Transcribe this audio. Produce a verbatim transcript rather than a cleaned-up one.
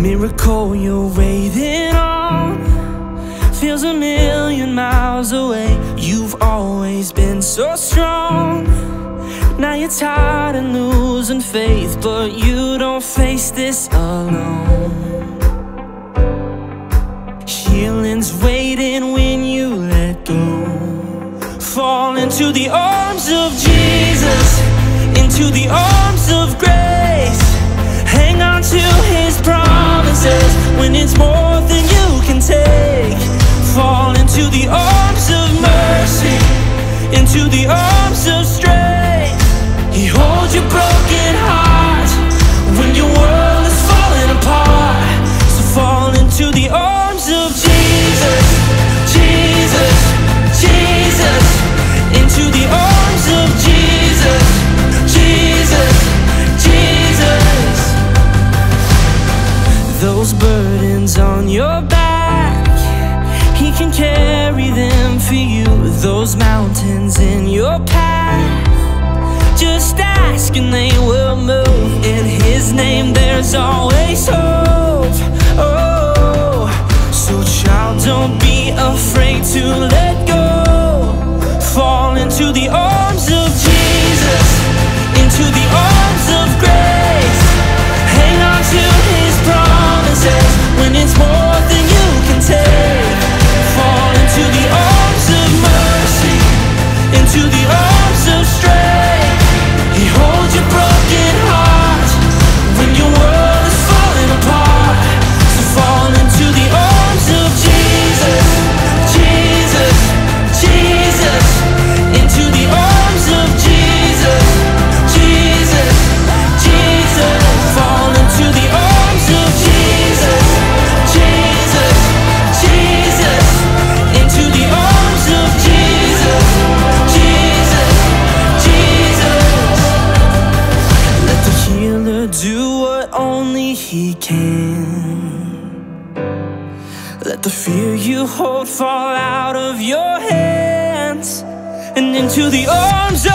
miracle you're waiting on feels a million miles away. You've always been so strong. Now you're tired and losing faith, but you don't face this alone. Healing's waiting when you let go. Fall into the arms of Jesus, into the arms of grace. Hang on to His promises when it's more than you can take. Fall into the arms of mercy, into the arms of strength. He holds your broken heart when your world is falling apart. So fall into the arms of Jesus, Jesus, Jesus. Into the arms of Jesus, Jesus, Jesus. Those burdens on your back, He can carry them for you. Those mountains in your path, just ask and they will move. In His name there's always hope. Oh, so child, don't be afraid to let go. Fall into the arms of Jesus, into the arms of grace. Hang on to His promises when it's more than you can take. Fall into the arms of mercy, into the arms of strength. He holds your broken heart when your world is falling apart. So fall into the arms of Jesus, Jesus, Jesus. Into the arms of Jesus, Jesus, Jesus. Fall into the arms of Jesus, Jesus, Jesus. Into the arms of Jesus, Jesus, Jesus. Let the healer do what only He can. Let the fear you hold fall out of your hands and into the arms of